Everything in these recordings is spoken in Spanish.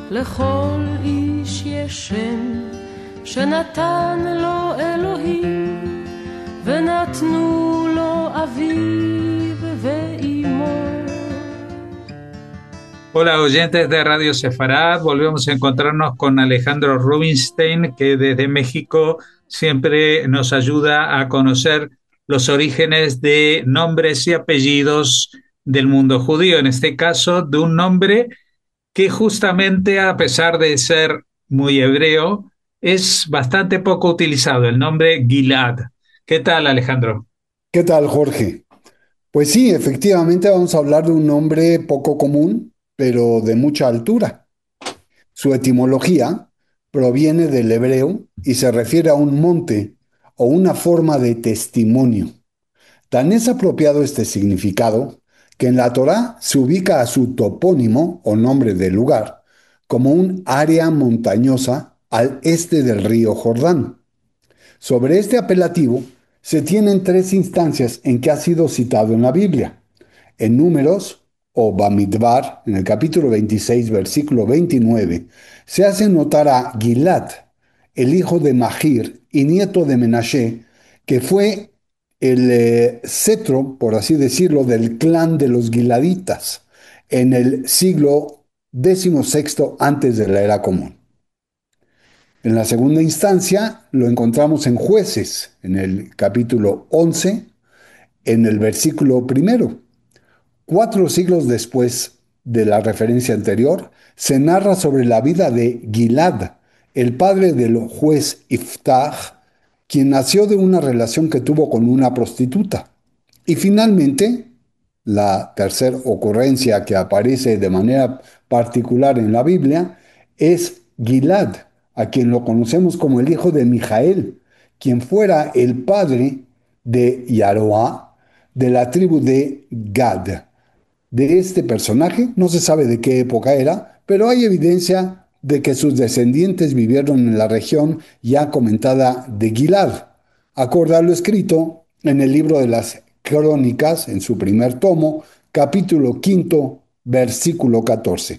לכל איש יש שם שנתן לו אלוהים, ונתנו לו אביו ואימו. Hola oyentes de Radio Sefarad, volvemos a encontrarnos con Alejandro Rubinstein, que desde México siempre nos ayuda a conocer los orígenes de nombres y apellidos del mundo judío, en este caso de un nombre que justamente a pesar de ser muy hebreo, es bastante poco utilizado, el nombre Gilad. ¿Qué tal, Alejandro? ¿Qué tal, Jorge? Pues sí, efectivamente vamos a hablar de un nombre poco común, pero de mucha altura. Su etimología proviene del hebreo y se refiere a un monte o una forma de testimonio. Tan es apropiado este significado que en la Torá se ubica a su topónimo o nombre del lugar como un área montañosa al este del río Jordán. Sobre este apelativo se tienen tres instancias en que ha sido citado en la Biblia. En Números o Bamidbar, en el capítulo 26, versículo 29, se hace notar a Gilad, el hijo de Mahir y nieto de Menashe, que fue el cetro, por así decirlo, del clan de los Giladitas en el siglo XVI antes de la era común. En la segunda instancia lo encontramos en Jueces, en el capítulo 11, en el versículo primero. 4 siglos después de la referencia anterior, se narra sobre la vida de Gilad, el padre del juez Iftach, quien nació de una relación que tuvo con una prostituta. Y finalmente, la tercera ocurrencia que aparece de manera particular en la Biblia es Gilad, a quien lo conocemos como el hijo de Mijael, quien fuera el padre de Yaroá, de la tribu de Gad. De este personaje no se sabe de qué época era, pero hay evidencia de que sus descendientes vivieron en la región ya comentada de Gilad, acorde a lo escrito en el libro de las Crónicas, en su primer tomo, capítulo quinto, versículo 14.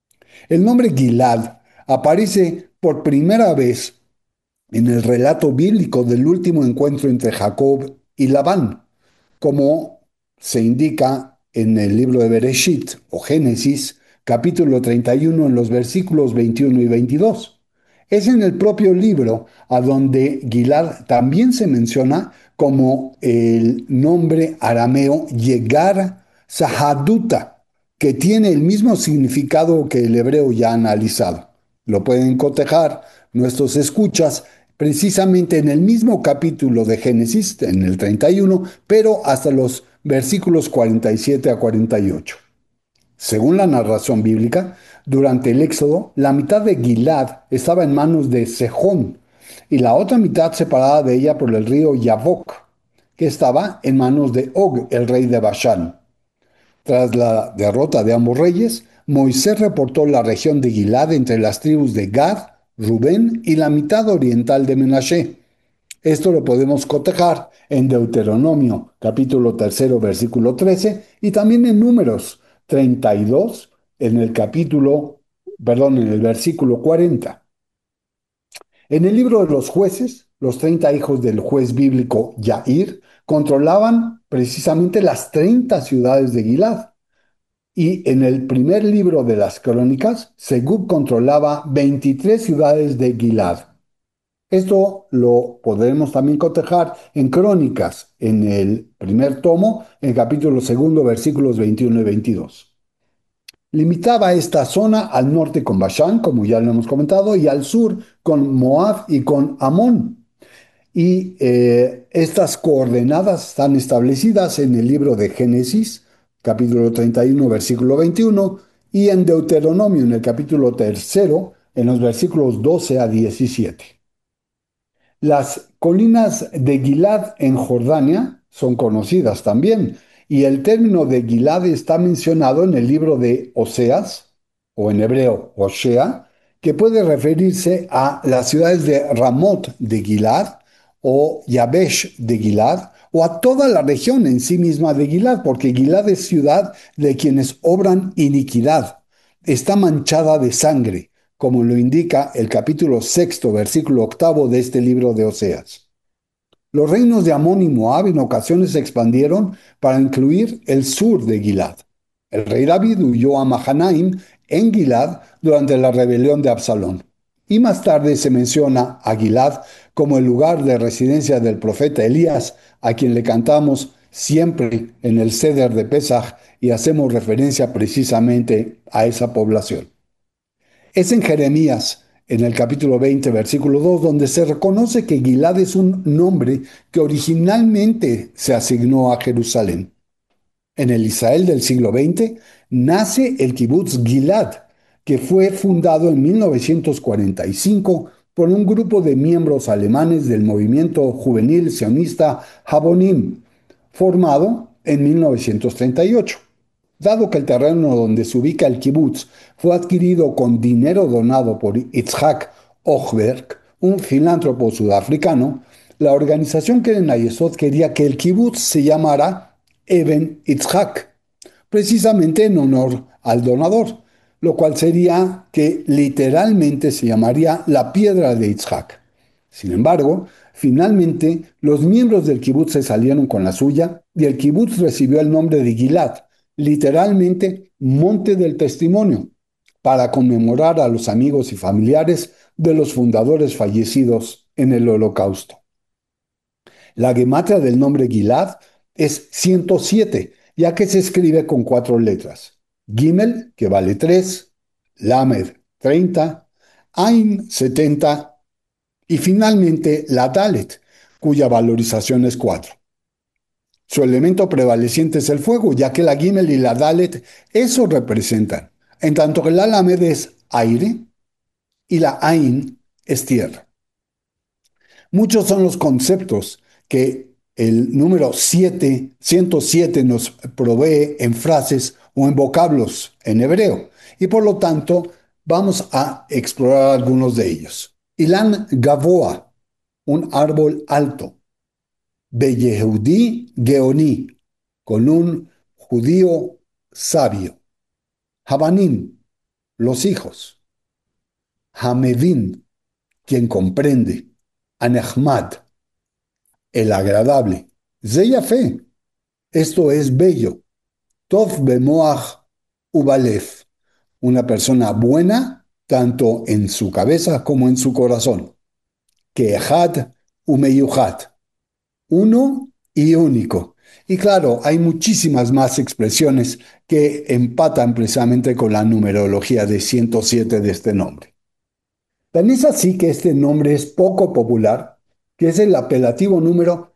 El nombre Gilad aparece por primera vez en el relato bíblico del último encuentro entre Jacob y Labán, como se indica en el libro de Bereshit o Génesis, capítulo 31, en los versículos 21 y 22. Es en el propio libro a donde Gilad también se menciona como el nombre arameo Yegar Sahaduta, que tiene el mismo significado que el hebreo ya analizado. Lo pueden cotejar nuestros escuchas precisamente en el mismo capítulo de Génesis, en el 31, pero hasta los versículos 47 a 48. Según la narración bíblica, durante el Éxodo, la mitad de Gilad estaba en manos de Sejón y la otra mitad separada de ella por el río Yabok, que estaba en manos de Og, el rey de Bashán. Tras la derrota de ambos reyes, Moisés reportó la región de Gilad entre las tribus de Gad, Rubén y la mitad oriental de Menashe. Esto lo podemos cotejar en Deuteronomio, capítulo tercero, versículo 13, y también en Números 32, en el versículo 40. En el libro de los jueces, los 30 hijos del juez bíblico Yair controlaban precisamente las 30 ciudades de Gilad. Y en el primer libro de las crónicas, Segub controlaba 23 ciudades de Gilad. Esto lo podremos también cotejar en Crónicas, en el primer tomo, en el capítulo segundo, versículos 21 y 22. Limitaba esta zona al norte con Bashán, como ya lo hemos comentado, y al sur con Moab y con Amón. Y estas coordenadas están establecidas en el libro de Génesis, capítulo 31, versículo 21, y en Deuteronomio, en el capítulo tercero, en los versículos 12 a 17. Las colinas de Gilad en Jordania son conocidas también, y el término de Gilad está mencionado en el libro de Oseas, o en hebreo Osea, que puede referirse a las ciudades de Ramot de Gilad o Yabesh de Gilad, o a toda la región en sí misma de Gilad, porque Gilad es ciudad de quienes obran iniquidad, está manchada de sangre, como lo indica el capítulo 6, versículo 8 de este libro de Oseas. Los reinos de Amón y Moab en ocasiones se expandieron para incluir el sur de Gilad. El rey David huyó a Mahanaim en Gilad durante la rebelión de Absalón. Y más tarde se menciona a Gilad como el lugar de residencia del profeta Elías, a quien le cantamos siempre en el Seder de Pesaj y hacemos referencia precisamente a esa población. Es en Jeremías, en el capítulo 20, versículo 2, donde se reconoce que Gilad es un nombre que originalmente se asignó a Jerusalén. En el Israel del siglo XX nace el kibutz Gilad, que fue fundado en 1945 por un grupo de miembros alemanes del movimiento juvenil sionista Habonim, formado en 1938. Dado que el terreno donde se ubica el kibutz fue adquirido con dinero donado por Itzhak Ochberg, un filántropo sudafricano, la organización Keren Hayesod quería que el kibutz se llamara Even Itzhak, precisamente en honor al donador, lo cual sería que literalmente se llamaría la piedra de Itzhak. Sin embargo, finalmente los miembros del kibutz se salieron con la suya y el kibutz recibió el nombre de Gilad, literalmente Monte del Testimonio, para conmemorar a los amigos y familiares de los fundadores fallecidos en el Holocausto. La gematria del nombre Gilad es 107, ya que se escribe con 4 letras. Gimel, que vale 3, Lamed, 30, Ain, 70, y finalmente la Dalet, cuya valorización es 4. Su elemento prevaleciente es el fuego, ya que la Gimel y la Dalet eso representan, en tanto que la Lamed es aire y la Ain es tierra. Muchos son los conceptos que el número 107 nos provee en frases o en vocablos en hebreo, y por lo tanto vamos a explorar algunos de ellos. Ilan Gavoa, un árbol alto. Beyehudí Geoní, con un judío sabio. Habanim, los hijos. Hamedin, quien comprende. Anechmad, el agradable. Zeyafé, esto es bello. Tov bemoach ubalef, una persona buena tanto en su cabeza como en su corazón. Keehad umeyuhat, uno y único. Y claro, hay muchísimas más expresiones que empatan precisamente con la numerología de 107 de este nombre. Tan es así que este nombre es poco popular, que es el apelativo número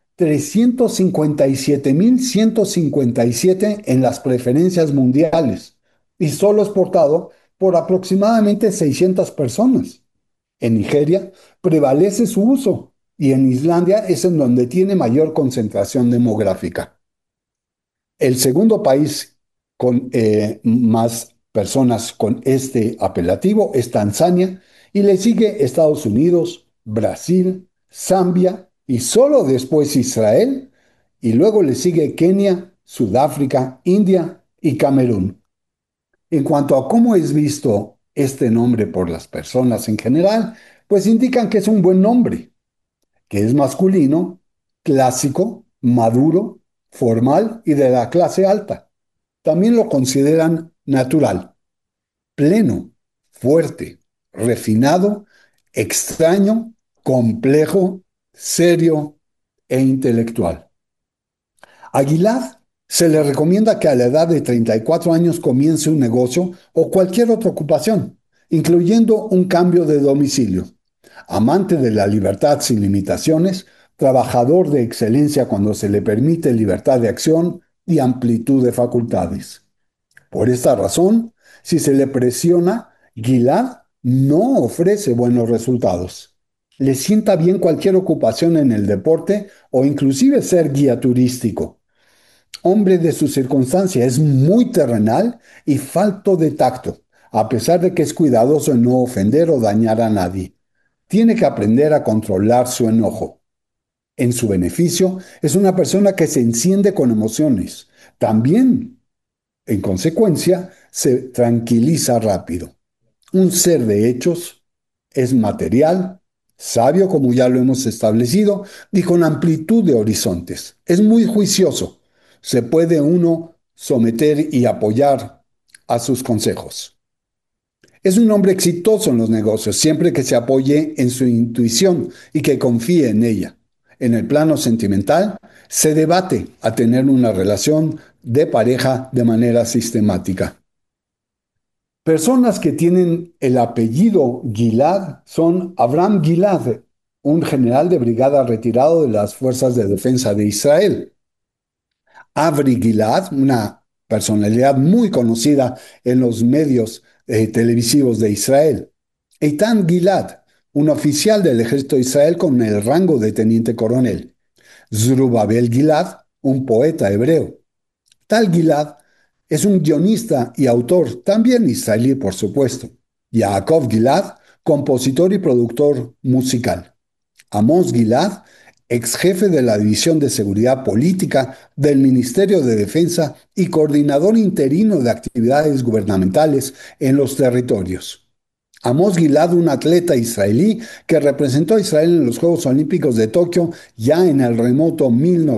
357.157 en las preferencias mundiales y solo es portado por aproximadamente 600 personas. En Nigeria prevalece su uso y en Islandia es en donde tiene mayor concentración demográfica. El segundo país con más personas con este apelativo es Tanzania y le sigue Estados Unidos, Brasil, Zambia y solo después Israel y luego le sigue Kenia, Sudáfrica, India y Camerún. En cuanto a cómo es visto este nombre por las personas en general, pues indican que es un buen nombre, que es masculino, clásico, maduro, formal y de la clase alta. También lo consideran natural, pleno, fuerte, refinado, extraño, complejo, serio e intelectual. A Gilad se le recomienda que a la edad de 34 años comience un negocio o cualquier otra ocupación, incluyendo un cambio de domicilio. Amante de la libertad sin limitaciones, trabajador de excelencia cuando se le permite libertad de acción y amplitud de facultades. Por esta razón, si se le presiona, Gilad no ofrece buenos resultados. Le sienta bien cualquier ocupación en el deporte o inclusive ser guía turístico. Hombre de su circunstancia, es muy terrenal y falto de tacto, a pesar de que es cuidadoso en no ofender o dañar a nadie. Tiene que aprender a controlar su enojo. En su beneficio, es una persona que se enciende con emociones. También, en consecuencia, se tranquiliza rápido. Un ser de hechos es material, sabio como ya lo hemos establecido, y con amplitud de horizontes. Es muy juicioso. Se puede uno someter y apoyar a sus consejos. Es un hombre exitoso en los negocios, siempre que se apoye en su intuición y que confíe en ella. En el plano sentimental, se debate a tener una relación de pareja de manera sistemática. Personas que tienen el apellido Gilad son Abraham Gilad, un general de brigada retirado de las Fuerzas de Defensa de Israel. Avri Gilad, una personalidad muy conocida en los medios televisivos de Israel. Eitan Gilad, un oficial del ejército de Israel con el rango de teniente coronel. Zerubabel Gilad, un poeta hebreo. Tal Gilad es un guionista y autor, también israelí por supuesto. Yaakov Gilad, compositor y productor musical. Amos Gilad, ex jefe de la División de Seguridad Política del Ministerio de Defensa y coordinador interino de actividades gubernamentales en los territorios. Amos Gilad, un atleta israelí que representó a Israel en los Juegos Olímpicos de Tokio ya en el remoto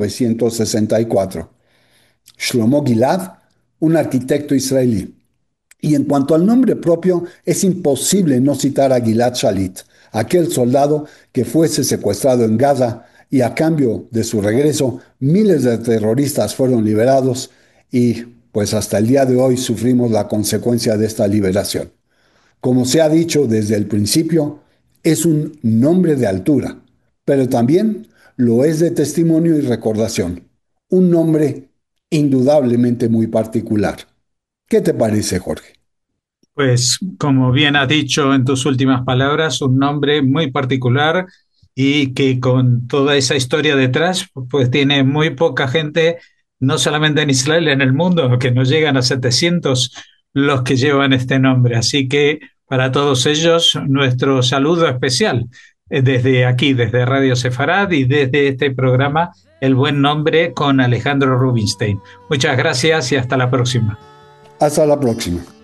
1964. Shlomo Gilad, un arquitecto israelí. Y en cuanto al nombre propio, es imposible no citar a Gilad Shalit, aquel soldado que fuese secuestrado en Gaza y a cambio de su regreso, miles de terroristas fueron liberados y pues hasta el día de hoy sufrimos la consecuencia de esta liberación. Como se ha dicho desde el principio, es un nombre de altura, pero también lo es de testimonio y recordación. Un nombre indudablemente muy particular. ¿Qué te parece, Jorge? Pues como bien has dicho en tus últimas palabras, un nombre muy particular y que con toda esa historia detrás, pues tiene muy poca gente, no solamente en Israel, en el mundo, que no llegan a 700 los que llevan este nombre. Así que para todos ellos, nuestro saludo especial desde aquí, desde Radio Sefarad y desde este programa, El Buen Nombre con Alejandro Rubinstein. Muchas gracias y hasta la próxima. Hasta la próxima.